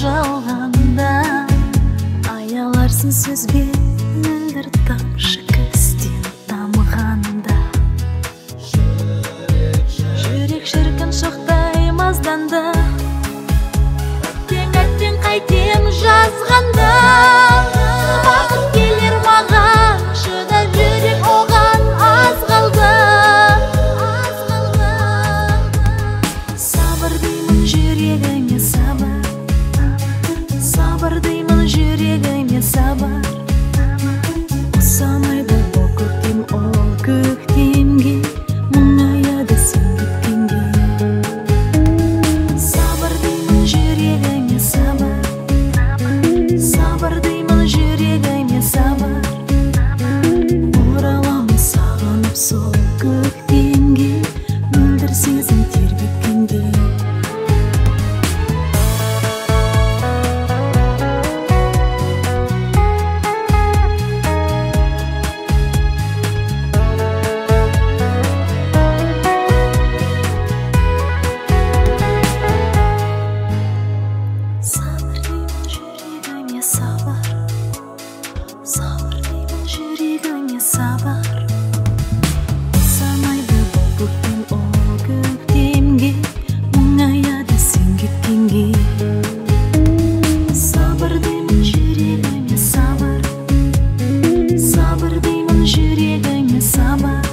жалғанда аяларсың сөзбен мөлдір тамшы күзден тамғанда. Жүрек шіркін шоқтай мазданды, таңертең қайтем жазғанда. Бақыт келер маған, шыда жүрек оған аз қалды. Сабыр деймін жүрегіме сабыр, сабыр деймін жүрегіме сабыр. Ұсамайды ол көктем, ол көктемге мұңаяды сен кеткенде. Сабыр деймін жүрегіме сабыр, сабыр деймін жүрегіме сабыр. Ораламын сағынып сол көктемге, мөлдір сезім тербеткенде. Сабыр деймін жүрегіме сабыр, сабыр деймін жүрегіме сабыр. Ұсамайды бұл көктем, ол көктемге мұңаяды сен кеткенге. Сабыр деймін жүрегіме сабыр, сабыр деймін жүрегіме сабыр.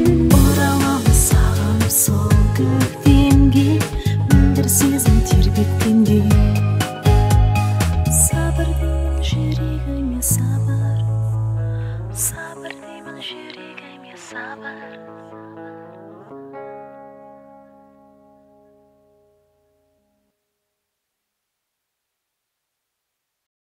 Ораламын сағынып сол көктемге, мөлдір сезім тербеткен.